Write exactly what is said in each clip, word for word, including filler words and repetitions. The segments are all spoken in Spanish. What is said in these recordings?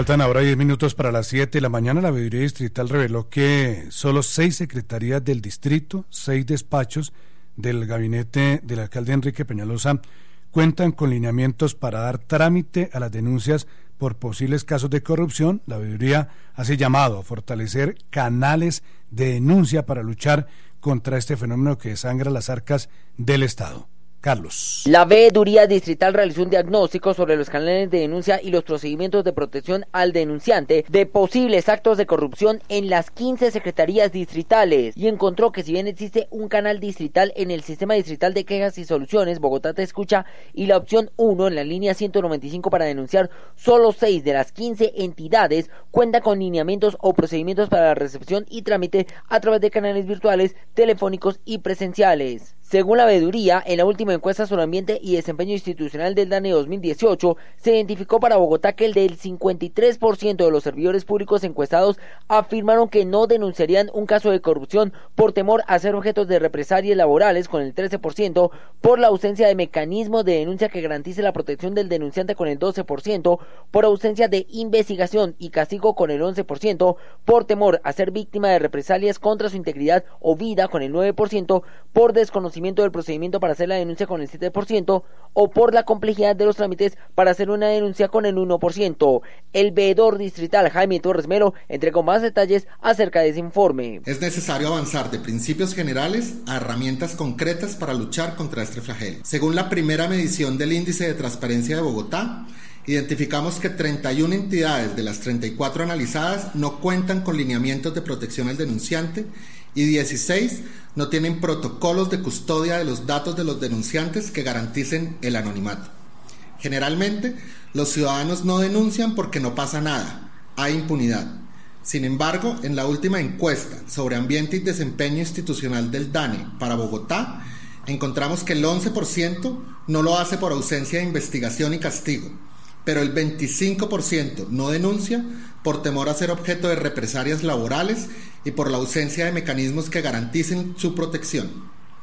Faltan ahora diez minutos para las siete de la mañana. La Veeduría Distrital reveló que solo seis secretarías del distrito, seis despachos del gabinete del alcalde Enrique Peñalosa cuentan con lineamientos para dar trámite a las denuncias por posibles casos de corrupción. La Veeduría hace llamado a fortalecer canales de denuncia para luchar contra este fenómeno que desangra las arcas del Estado. Carlos. La Veeduría Distrital realizó un diagnóstico sobre los canales de denuncia y los procedimientos de protección al denunciante de posibles actos de corrupción en las quince secretarías distritales y encontró que si bien existe un canal distrital en el Sistema Distrital de Quejas y Soluciones, Bogotá Te Escucha, y la opción uno en la línea ciento noventa y cinco para denunciar, solo seis de las quince entidades cuentan con lineamientos o procedimientos para la recepción y trámite a través de canales virtuales, telefónicos y presenciales. Según la Veeduría, en la última encuesta sobre ambiente y desempeño institucional del DANE dos mil dieciocho, se identificó para Bogotá que el del cincuenta y tres por ciento de los servidores públicos encuestados afirmaron que no denunciarían un caso de corrupción por temor a ser objetos de represalias laborales, con el trece por ciento, por la ausencia de mecanismos de denuncia que garantice la protección del denunciante, con el doce por ciento, por ausencia de investigación y castigo, con el once por ciento, por temor a ser víctima de represalias contra su integridad o vida, con el nueve por ciento, por desconocimiento del procedimiento para hacer la denuncia, con el siete por ciento, o por la complejidad de los trámites para hacer una denuncia, con el uno por ciento. El veedor distrital Jaime Torres Melo entregó más detalles acerca de ese informe. Es necesario avanzar de principios generales a herramientas concretas para luchar contra este flagelo. Según la primera medición del Índice de Transparencia de Bogotá, identificamos que treinta y una entidades de las treinta y cuatro analizadas no cuentan con lineamientos de protección al denunciante y dieciséis no tienen protocolos de custodia de los datos de los denunciantes que garanticen el anonimato. Generalmente, los ciudadanos no denuncian porque no pasa nada, hay impunidad. Sin embargo, en la última encuesta sobre ambiente y desempeño institucional del DANE para Bogotá, encontramos que el once por ciento no lo hace por ausencia de investigación y castigo, pero el veinticinco por ciento no denuncia por temor a ser objeto de represalias laborales y por la ausencia de mecanismos que garanticen su protección.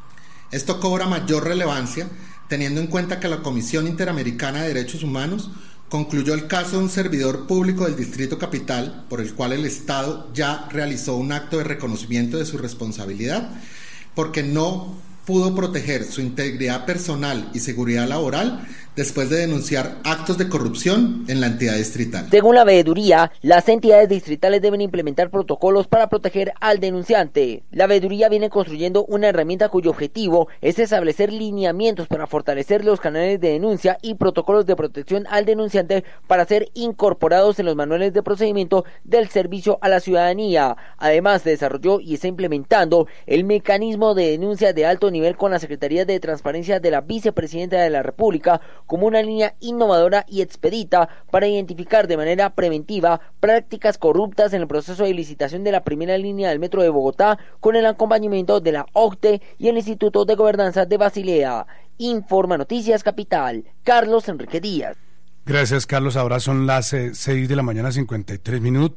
Esto cobra mayor relevancia teniendo en cuenta que la Comisión Interamericana de Derechos Humanos concluyó el caso de un servidor público del Distrito Capital, por el cual el Estado ya realizó un acto de reconocimiento de su responsabilidad, porque no pudo proteger su integridad personal y seguridad laboral después de denunciar actos de corrupción en la entidad distrital. Según la Veeduría, las entidades distritales deben implementar protocolos para proteger al denunciante. La Veeduría viene construyendo una herramienta cuyo objetivo es establecer lineamientos para fortalecer los canales de denuncia y protocolos de protección al denunciante para ser incorporados en los manuales de procedimiento del servicio a la ciudadanía. Además, desarrolló y está implementando el mecanismo de denuncia de alto nivel con la Secretaría de Transparencia de la Vicepresidenta de la República, como una línea innovadora y expedita para identificar de manera preventiva prácticas corruptas en el proceso de licitación de la primera línea del Metro de Bogotá, con el acompañamiento de la O C T E y el Instituto de Gobernanza de Basilea. Informa Noticias Capital, Carlos Enrique Díaz. Gracias, Carlos. Ahora son las seis de la mañana, cincuenta y tres minutos.